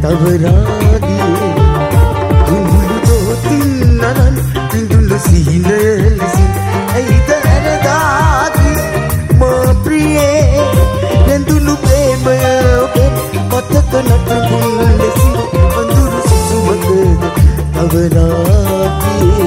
තවරාගේ කුඹුරු දෝතින්නරන් පිඳුළු සිහිනලසින් ඇයිද ඇරදාගේ මා ප්‍රියේ නැඳුණු ප්‍රේමය ඔබේ මතක නටබුන් ලෙසින් අඳුරු සුසුමකද තවරාගේ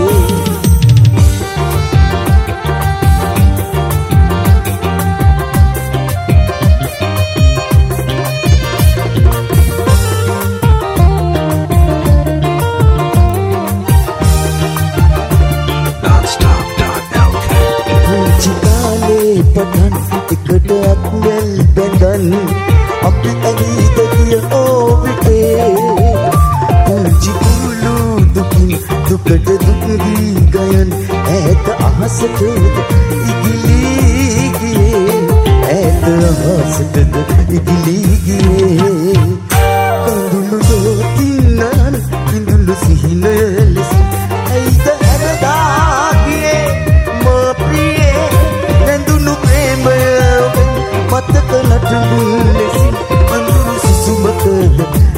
එකට අත්වැල් බැඳන් අපි ඇවිද ගිය ඕවිතේ පුංචි කුළු දුකින් දුකට දුක් දී ගයන් ඈත අහසට ඉගිලී ගියේ ඈත අහසටද ඉගිලී ගියේ කඳුළු දෝතින්නන් පිඳුළු සිහින ලෙස ඇයිද ඇරදාගේ මා ප්‍රියේ නැඳුණු ප්‍රේමය මතක නටබුන් ලෙසින් අඳුරු සුසුමකද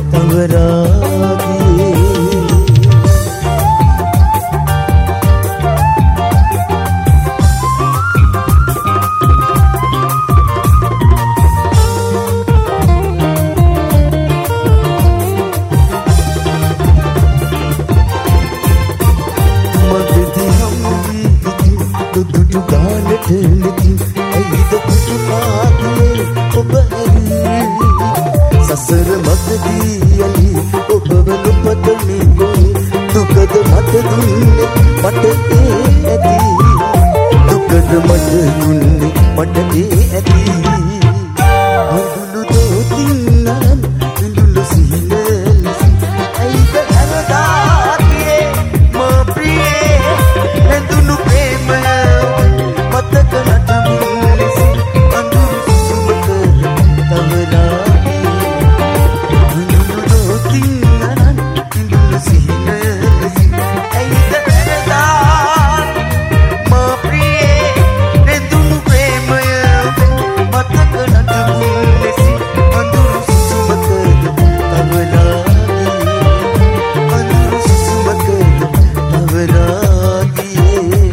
තවරාගේ මගදී හම්බී ඉතින් දුදුටු ගානට නෙතින් ඇයිද පුතුපාගේ ඔබ ඇරී සසර මතදී යලි ඔබව නොපතමි ගොයි දුකද මට දුන්නේ මට ඒ ඇති දුකද මට දුන්නේ මට ඒ ඇති අඳුළු දෝතින්නන් පිඳුළු සිහින ලෙසින් ඇයිද ඇරදාගේ මා ප්‍රියේ නැඳුණු ප්‍රේමය මතක නටබුන් ලෙසින් අඳුරු සුසුමකද තවරාගේ අඳුළු දෝතින්නන් පිඳුළු සිහින ලෙසින් ඇයිද ඇරදාගේ මා ප්‍රියේ නැඳුණු ප්‍රේමය මතක නටබුන් ලෙසින් අඳුරු සුසුමකද තවරාගේ අඳුරු සුසුමකද තවරාගේ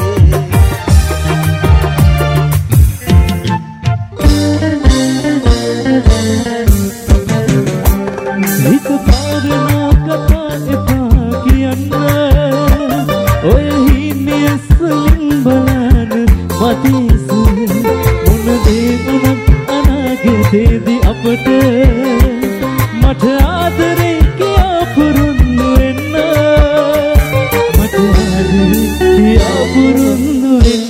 හිත පාරනා කතා එපා කියන්න ඔය හින්නේ සලින් බලන්න මතිස මොන දේ වුණත් අනාගතේදී අපට මට ආදරේ කියා පුරුදු වෙන්න මට ආදරේ කියා පුරුදු වෙන්න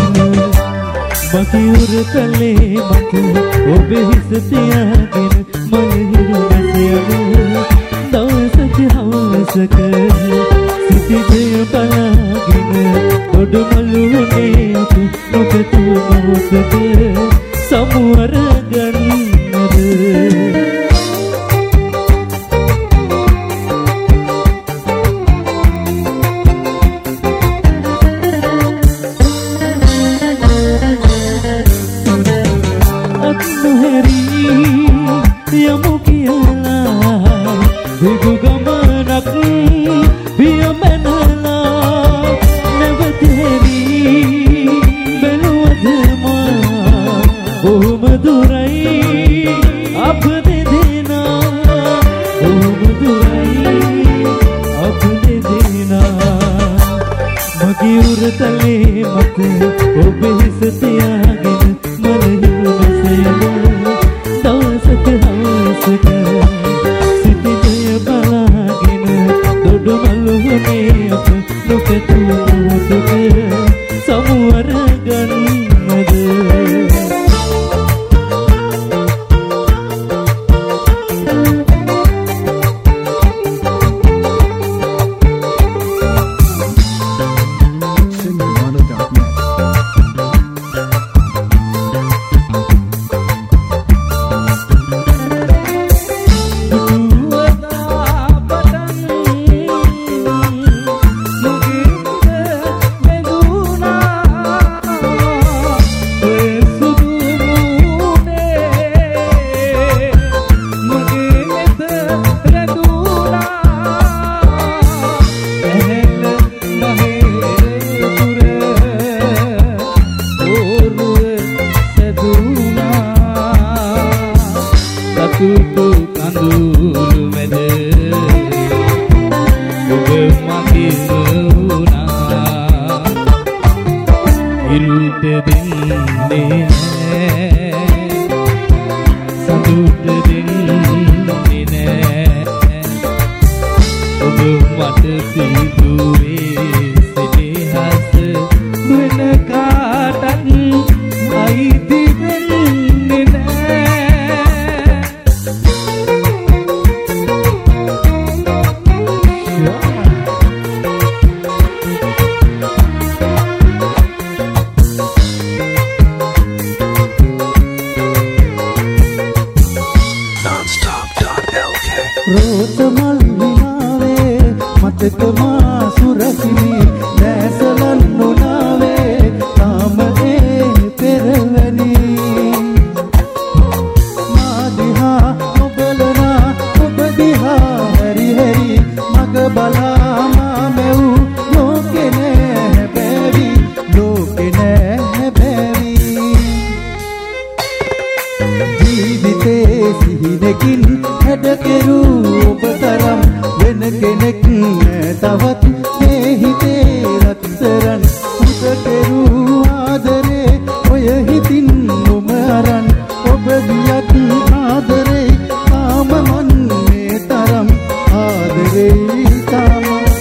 මකියුර කලේ මට ඔබේ හිස තියාගෙන මලහිරු නැසයන දවසක හවසක සිටිදය බලාගෙන ගොඩ මළුවනේ අප නොපැතු මොහොතක සමුවර ගන්නද යමු කියලා දිගු ගමනක් පියමනලා නැවතෙවි බැලුවද මා බොහොම දුරයි අප දෙදෙනා බොහොම දුරයි අප දෙදෙනා මගේ උරතලේ මත ඔබ හිස තියාගෙන මලහිරු නැසයන දවසක හවසක සිටිදය බලාගෙන දොඩ මළුවනේ අප නොපැතු මොහොතක සමුවර ගන්නද දුටු කඳුළු මැද ඔබ මගින් වුණා ඉරුට දෙන්නේ නෑ සතුට දෙන්නේ නෑ ඔබ මට පිදුවේ සෙනෙහස වෙන කාටත් අයිති වෙන්නේ නෑ රෝතමල් විනාවේ මතක මා සුරසිනි දැසලන් නොනාවේ තාම ඒ පෙරවැනි මා දිහා ඔබලනා ඔබ දිහා හරි හරි මග බලා මා මෙව් ලෝකේ නෑ බැවි ලෝකේ නෑ බැවි ජීවිතේ සිහිනකින් හැඩකෙරු ඔබ තරම් වෙන කෙනෙක් තවත් මේ හිතේ රත්තරන් උසකෙරු ආදරේ ඔය හිතින් නොම අරන් ඔබ ගියත් ආදරේ තාම මන් මේ තරම් ආදරේ තාම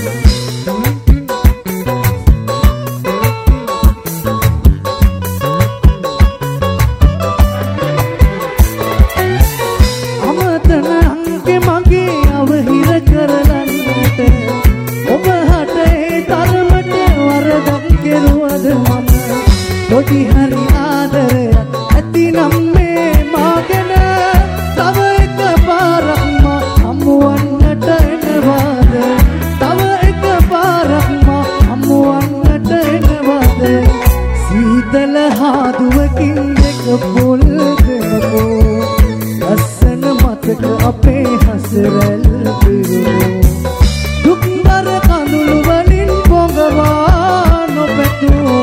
කොටි හරි ආදරයක් ඇති නම් මේ මාගෙන තව එක පාරක් මා හමුවන්නට එනවාද තව එක පාරක් මා හමුවන්නට එනවාද සීතල හාදුවකින් දෙක පොල් දෙනකෝ ලස්සන මතක අපේ හසරැල් පිරුණෝ දුක්බර කඳුළු වලින් පොඟවා නොපැතූ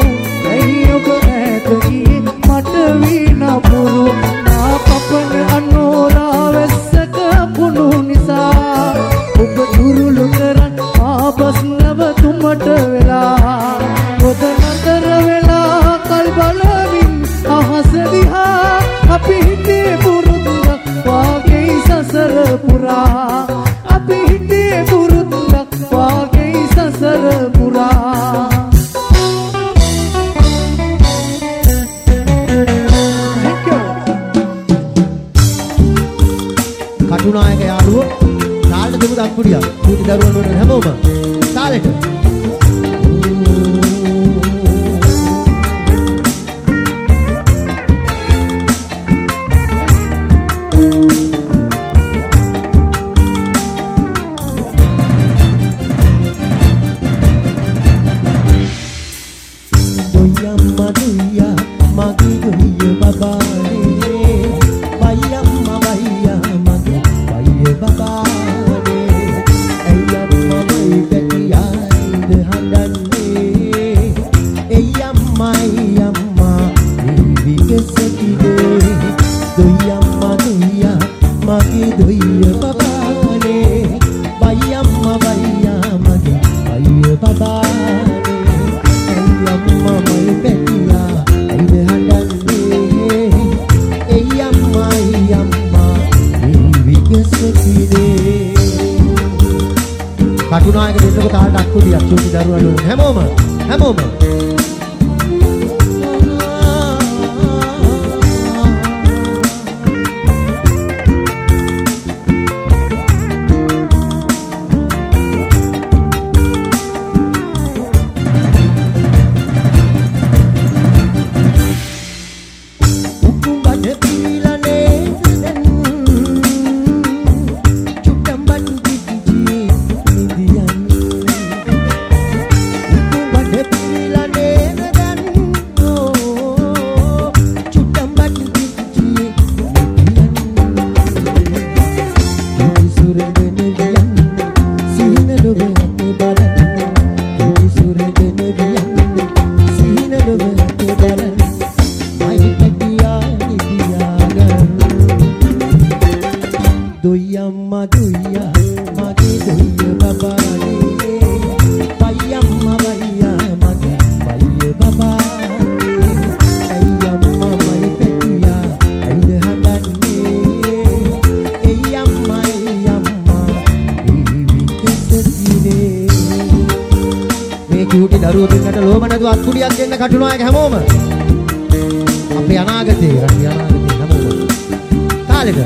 මට වීනපුරු නා පපන අනෝරා වෙස්සක පුණු නිසා ඔබ දුරුළු කරන් ආපස් නැවතුමට වෙලා පොත නතර වෙලා කල් බලමින් අහස දිහා අපි හිතේ පුරුද්දක් වාගේ සසර පුරා අපි හිතේ පුරුද්දක් වාගේ සසර පුරා කටුනායක යාළුවෝ තාලෙට දෙමු දක්පුඩියක් චූටි දරුවන් වල හැමෝම තාලෙට doyamma doya magi doya babane bayamma bayya magi bayya babane ayamma bay betiyai handanne ayamma ayamma vigesakide doyamma doya magi doya babane bayamma bayya magi bayya babane Yamma mai petiya aide handane yamma yamma vigesakide Katunayake දෙන්නක තාලට අක්කුඩියක් චූටි දරුවන් හැමෝම Pila Doyamma doya mage doya babane Bayamma baya mage baya babane Ayamma mai petiya aida hadanne Ayamma ඉවිකසතිනේ මේ චූටි දරුවෝ දෙන්නට ලෝම නැතුව අත්කුඩියක් දෙන්න කටුනවා එක හැමෝම අපේ අනාගතේ රටේ අනාගතේ හැමෝම කාලෙට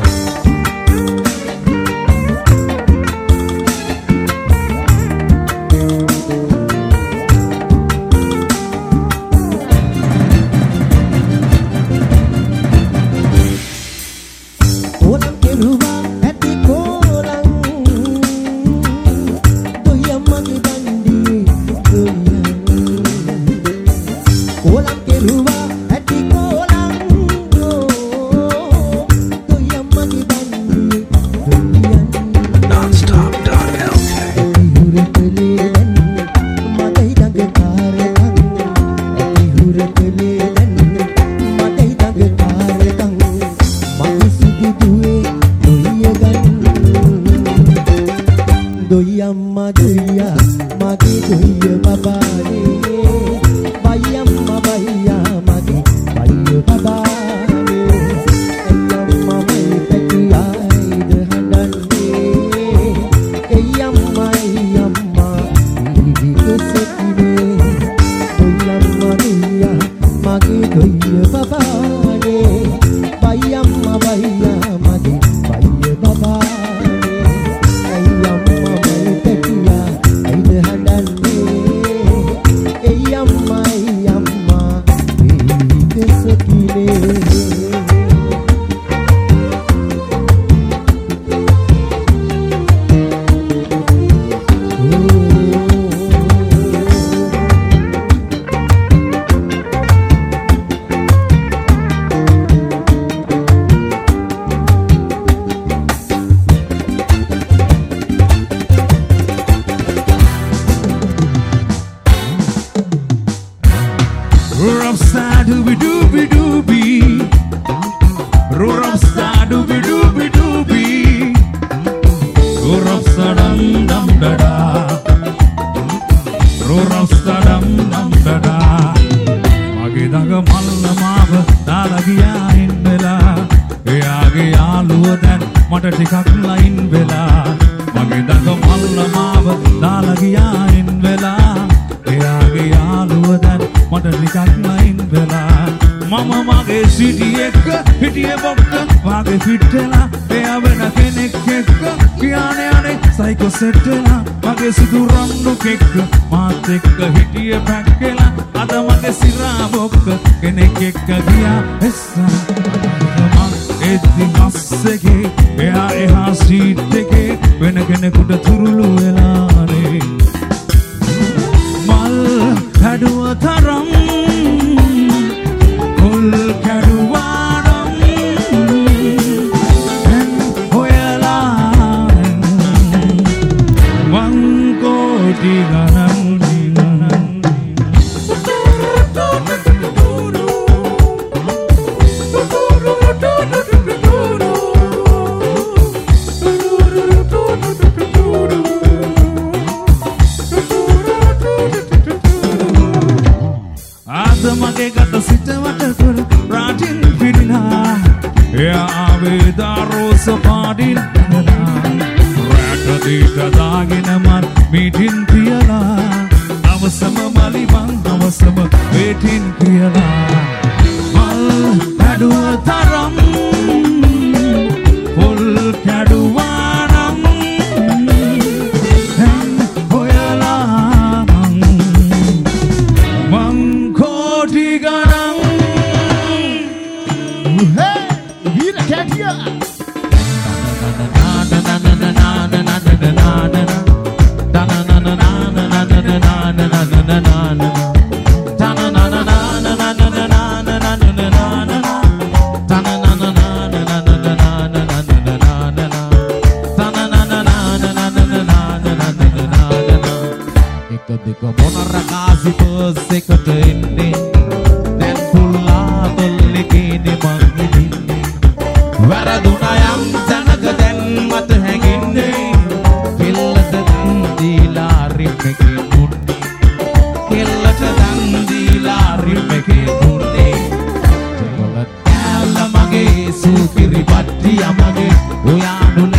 වැරදුනා යම් තැනක දැන්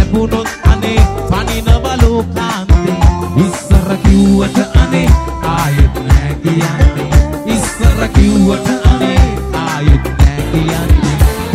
ලැබුණොත් අනේ පනිනව ලෝකාන්තේ ඉස්සර කිව්වට අනේ ආයෙත් නෑ කියන්නේ ඉස්සර කිව්වට අනේ ආයෙත් නෑ කියන්නේ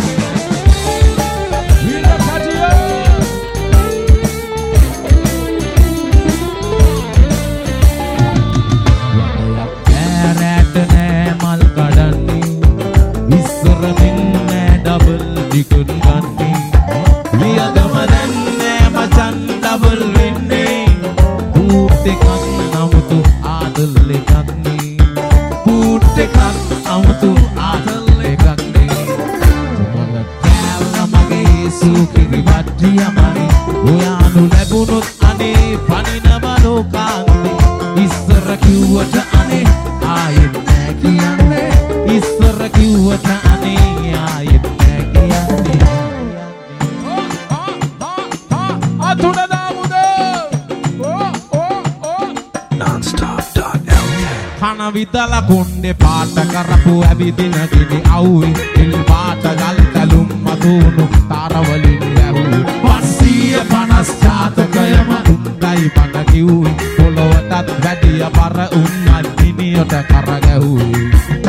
රැට නෑ මල් කඩන්නේ ඉස්සර මෙන්න ඩබල් ටිකට් ගන්නේ වියදම දැන් නෑ මචන් ඩබල් වෙන්නේ බූට් එකක් නමුතු ආදල් එකක් නේ බූට් එකක් නමුතු ආදල් එකක් නේ මොන කෑල්ල මගේ සුකිරි වට්ටියමයි ඔයානු ලැබුණොත් අනේ පනිනම ලෝකාන්තේ ඉස්සර කිව්වට අනේ ආයෙත් නෑ කියන්නේ ඉස්සර කිව්වට අනේ ආයෙත් නෑ කියන්නේ කන විදලා කොණ්ඩේ පාට කරපු ඇවිදින ගිනි අවුවේ ඉල් පාට ගල් කැලුම් මතුණු තාරවලින් වැහුවේ 550 ජාතකයම උන්දයි පණ කිව්වේ පොළොවටත් වැඩිය බර උන්මත් දිනියට කරගැහුවේ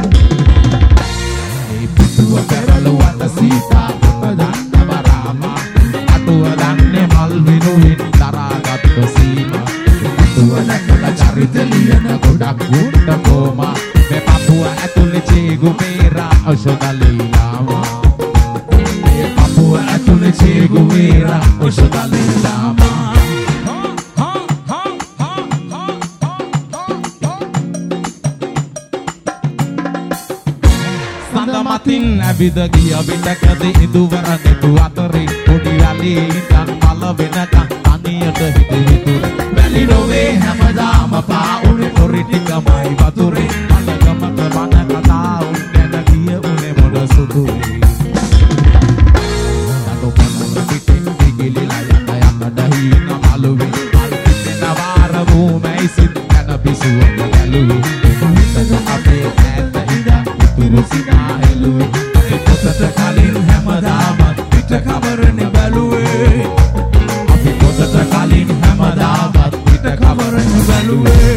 මේ පිටුව පෙරළුවට සීතා දන්න බරාමා අටුව දන්නේ මල් විනුවින් දරාගත්ත සීමා අටුව දැකලා චරිත ලියන ගොඩක් ගුණ්ඩ කෝමා මේ පපුව ඇතුලේ චේගු මේරා ඔෂදලීලාමා මේ පපුව ඇතුලේ චේගු මේරා ඔෂදලීලාමා මතින් ඇවිද ගිය විටකද ඉදුවර නෙතු අතරේ පොඩි වැලේ ඉඳන් පල වෙනකන් තනියට හිටවිතුර වැලි නොවේ හැමදාම පාඋනේ පොරි ටිකමයි වතුරේ මලගමක වන කතා උන් ගැන ගිය උනේ මොන සුදුයි නඩු පනන පිටින් දිගිලිලා යන දහින මලුවේ මල් පිටන වාර වූමයි සිත් යන පිසුවක ගැලුවේ හිතක අපේ ඈත ඉඳන් ඉතුරුසිනා එළුවේ පොතට කලින් හැමදාමත් පිට කවරනේ බැලුවේ අපි පොතට කලින් හැමදාමත් පිට කවරනේ බැලුවේ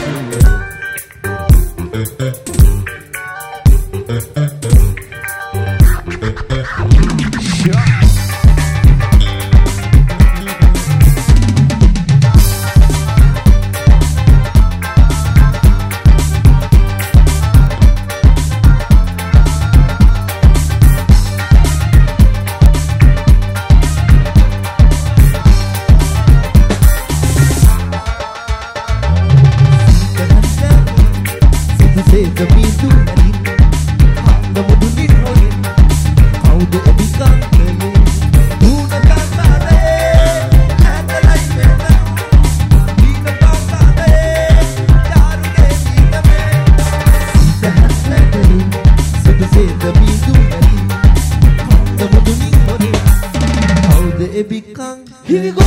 Here we go.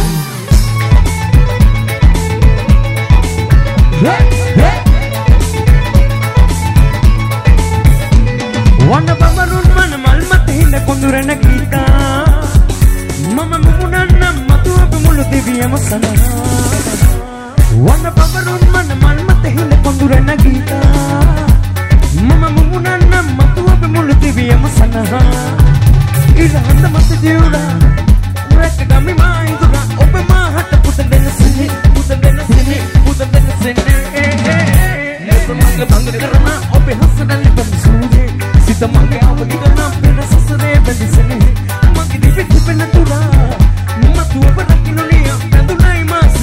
Wanna babarun man malmate hinda kondurena kita mama mumunanna matu abe mulu deviya masana Wanna babarun man malmate hinda kondurena kita mama mumunanna matu abe mulu deviya masana ila handa mate diura rek gami maindura obe ma hatta putandena sini nesa manga bang karna obe hasadali bamsude sita manga awagidana pena sasare bendisene magi divi pena tura matu obe rakinoniya pendunai mas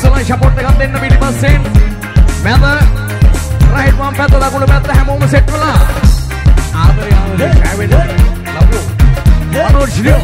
ඉස්සලා support එකක් දෙන්න පිටිපස්සෙන්. මැද right වම් පැත්ත දකුණු පැත්ත හැමෝම සෙට් වෙලා. ආදරේ කැවෙන්න. ලබු. Manoj Leon.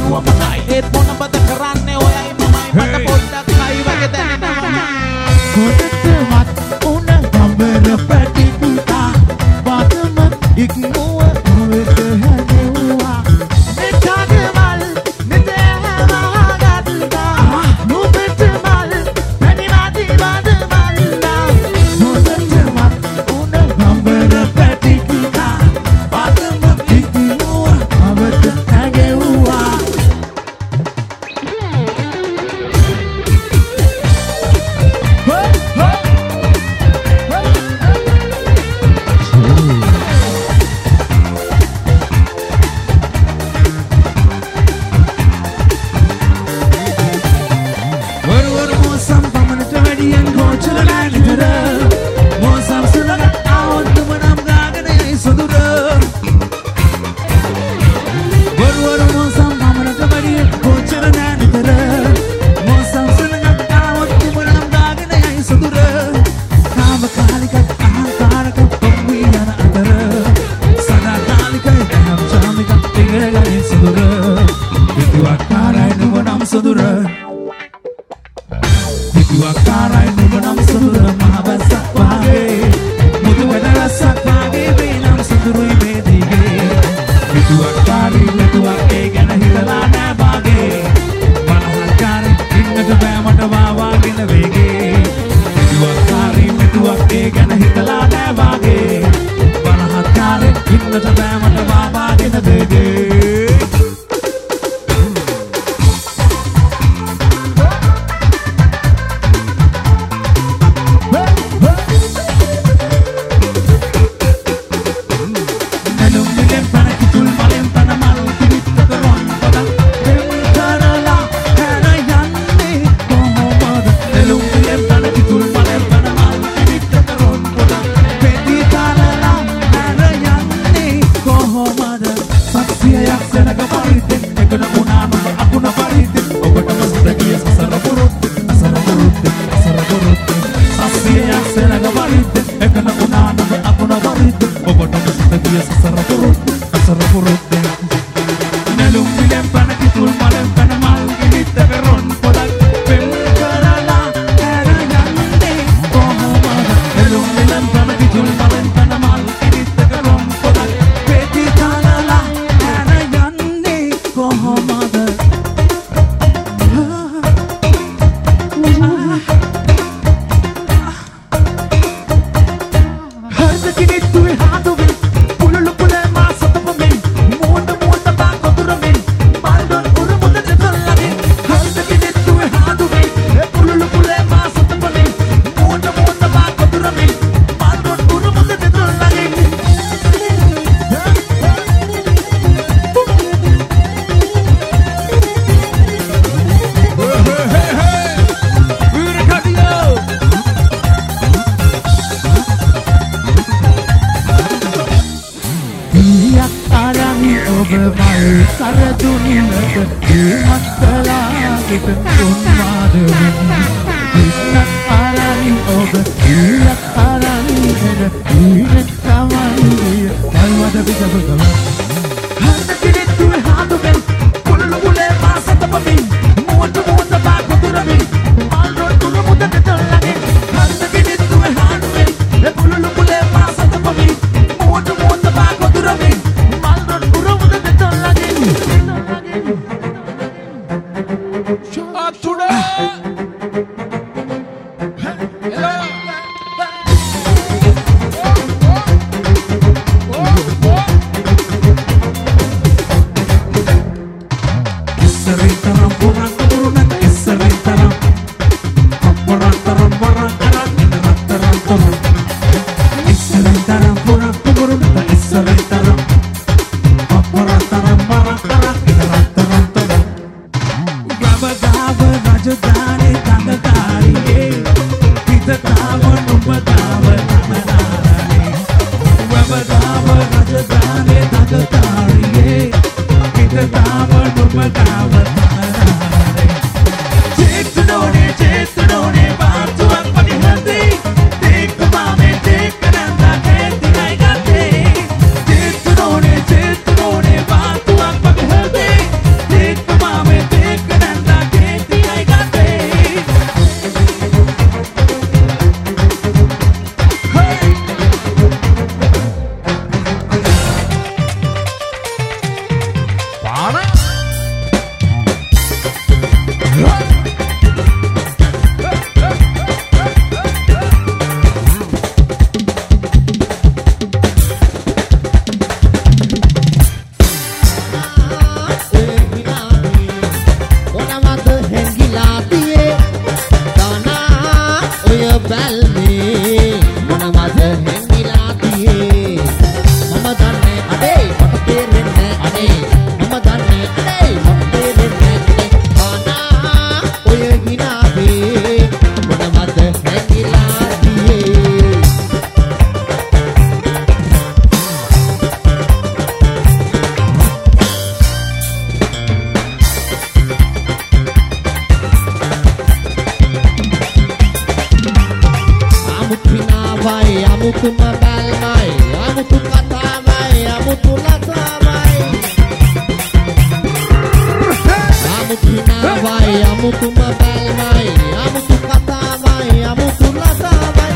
කිව්ව මතයි ඒත් මොන බද කරන්නේ ඔයයි මමයි මට පොඩ්ඩක් කයි වගේ දැනෙනවා කොටටවත් උන ගම්බර පැටි පුතා වතම ඉක්මුව වෙත හැදුවා මෙතනවල් මෙතනවා ගත්තා නුඹට මල් පැණි වාදි වදවල්ලා කොටටවත් උන ගම්බර පැටි පුතා වතම ඉක්මුව වෙත හැදුවා අමුතුම බල්මයි අමුතු කතාවයි අමුතු ලතාවයි අමුතු නාවයි අමුතුම බල්මයි අමුතු කතාවයි අමුතු ලතාවයි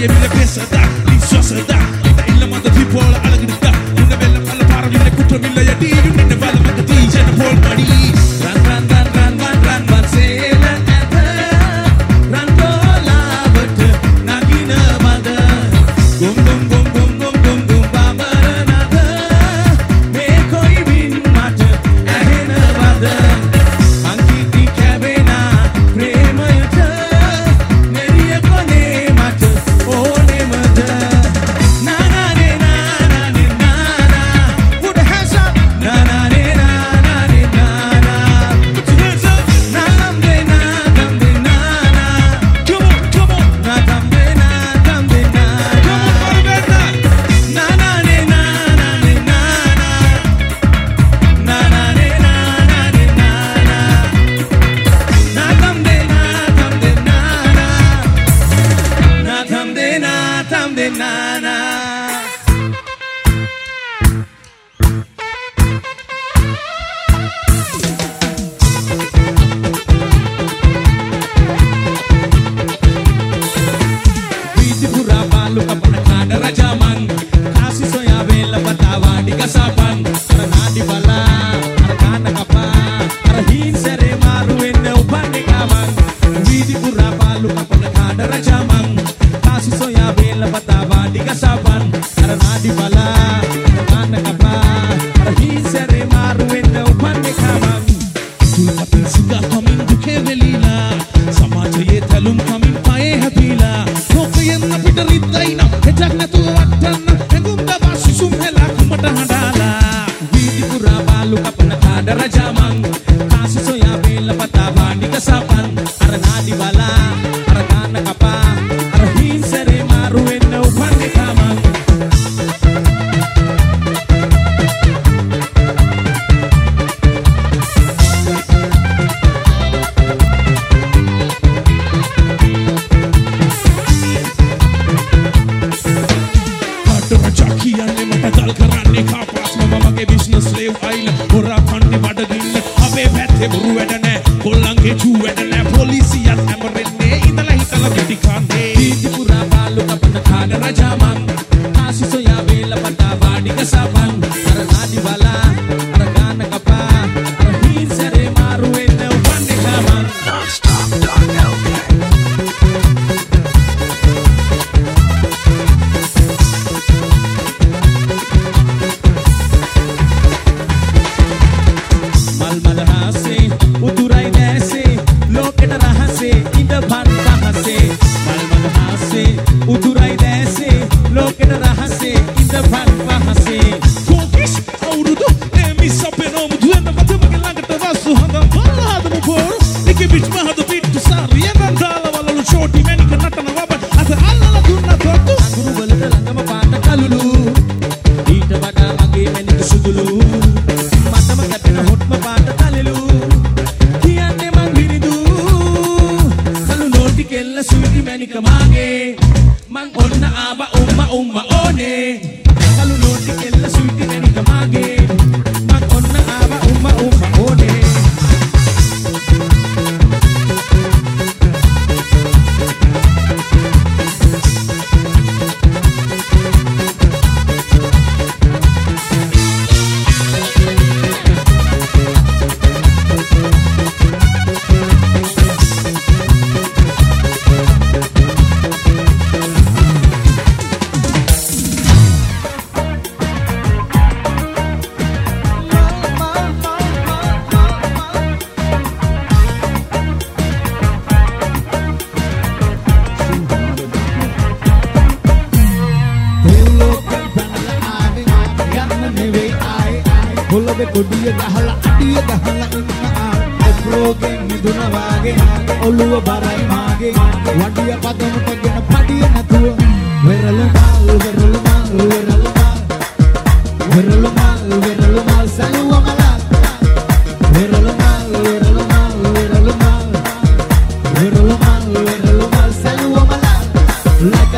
මගේ විල පෙසදා විශ්වාසදා ඉල්ලමන්ද තිපෝල අලගිරිතා උන්න වෙල්ල පල පාර විල කුට්‍ර විල යටි වින්න බල මග තීජන පොල් මඩි රන් සේල ඇත රන් දෝලාවට නගින මද ගොම් ගොම් ගොම් ගොම් ගොම් ගොම් ගොම් බබර නද මේ කොයි වින් මට ඇහෙනවද අංකිති කැවෙනා ප්‍රේමයට මෙරිය කොනේ මට ඕනෙමද නානානේ නානානේ නානා put a hands up නානානේ නානානේ නානා put your hands up නානම්දේ නානම්දේ නානා come on නානම්දේ නානම්දේ නානා come on Maribetta නානානේ නානානේ නානා නානානේ නානානේ නානා නානම්දේ නානම්දේ නානා නානම්දේ නානම්දේ නානා Vidi pura malu kapana kada rajaman kasi soya vela batawa digasapan ara nadi bala ara kana kapa ara hin sere maru enne upane kaman Vidi pura malu kapana kada rajaman kasi soya vela batawa digasapan ara nadi bala ara kana kapa ara hin sere maru enne upane kaman Tulpatin siga kamin duke velila සමාජයේ තැලුම් කමින් පයේ හැපිලා ලෝකයෙන් අපිට රිද්දයින හෙටක් නැතුව වටන්න හැඟුම් දවා සිසුම් හෙලා කුමට හඬාලා වීදි පුරා බාලු කපන කාඩ රජාමන් කාසි සොයා වේල පතා වාඩික සපන් අර නාඩි බලා අර කාන කපා අර හීන් සරේ මාරු වෙන්න උපන්නේ කාමන් කියන්නේ මට කල් කරන්නේ කාපාස් මම මගේ බිස්නස් ලේව් අයින හොරා කන්නේ බඩගින්න අපේ පැත්තේ බොරු වැඩ නැහැ කොල්ලන්ගේ චූ වැඩ නැහැ පොලිසියත් හැමරෙන්නේ ඉඳලා හිටලා පිටි කන්නේ දීති පුරා බාලු කපන කාඩ රජාමන් කාසි සොයා වේල පටා වාඩික සපන් අර නාඩි බලා අර ගාන කපා අර හීන් සරේ මාරු වෙන්න උපන්නේ කාමන් මල් මල හාසේ උතුරයි දැසේ ලෝකෙට රහසේ ඉඳපන් පහසේ මල් මල හාසේ උතුරයි දැසේ ලෝකෙට රහසේ ඉඳපන් පහසේ කොකිස් අවුරුදු එමිස් අපේ නෝම දුන්න මතමගේ ළඟට වස්සු හඳන් බලහදමු පොරු නිකි බිච් මහද පිට්ටු සාරිය නන්දාල වලලු ෂෝටි මැනික නටන වබන් අත අල්ලලා දුන්න තොත්තු අඟුරු වලට ළඟම පාට කලුලු ඊට වඩා මගේ මැනික සුදුලු මතම කැපෙන හොට්ම පාට තලෙලු කියන්නේ මං විරිදු කලු නෝටි කෙල්ල සුවිටි මැනික මාගේ මං ඔන්න ආවා උම්ම ඕනේ කලු නෝටි කෙල්ල සුවිටි මැනික මාගේ මං ඔන්න ආවා උම්ම ඕනේ කොළඹ කොඩිය ගහලා අඩිය ගහලා ඉන්න ඔෆ්රෝගෙන් මිදුන වාගේ ඔළුව බරයි මාගේ වඩිය පදමටගෙන පඩිය නැතුව වෙරළ මල් වෙරළ මල් වෙරළ මල් වෙරළ මල් වෙරළ මල් සලුවමල වෙරළ මල් වෙරළ මල් වෙරළ මල් වෙරළ මල් වෙරළ මල් සලුවමල like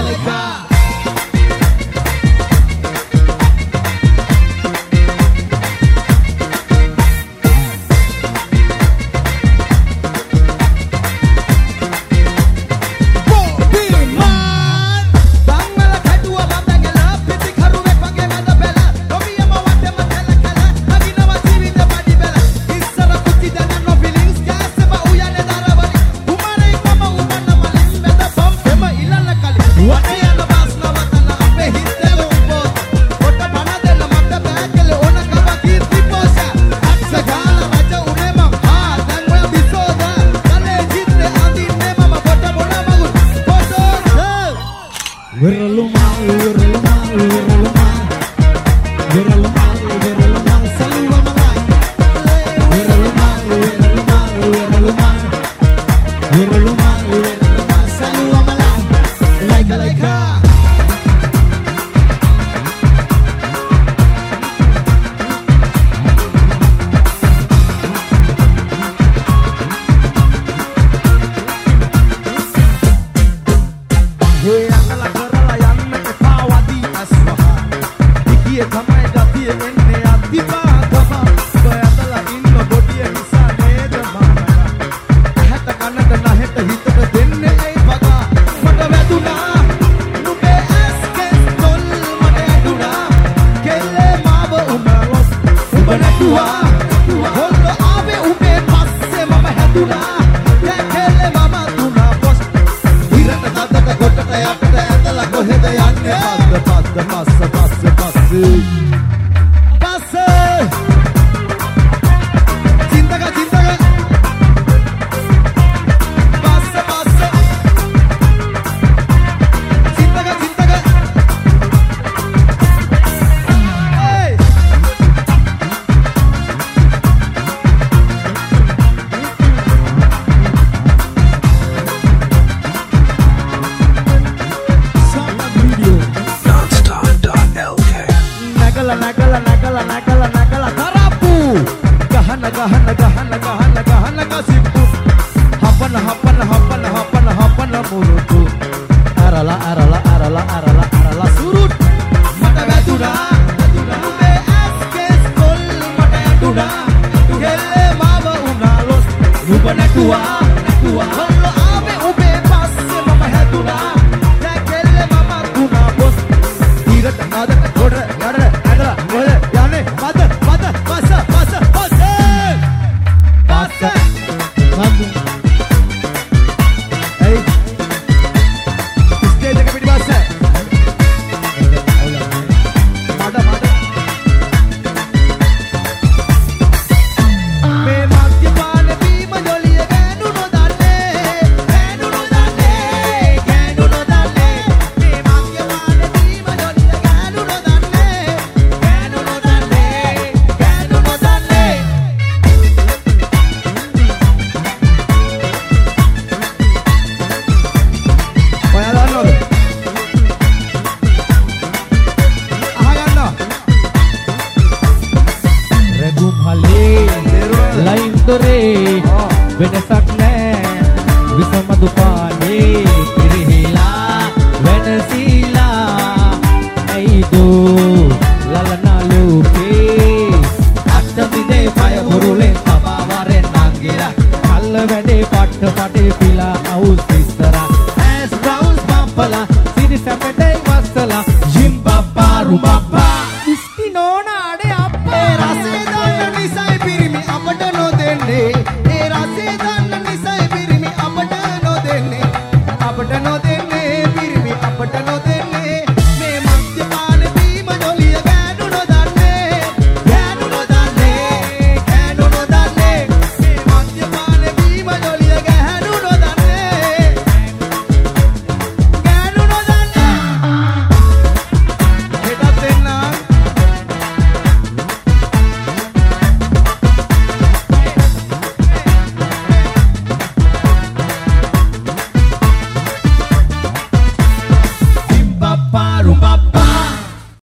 අපට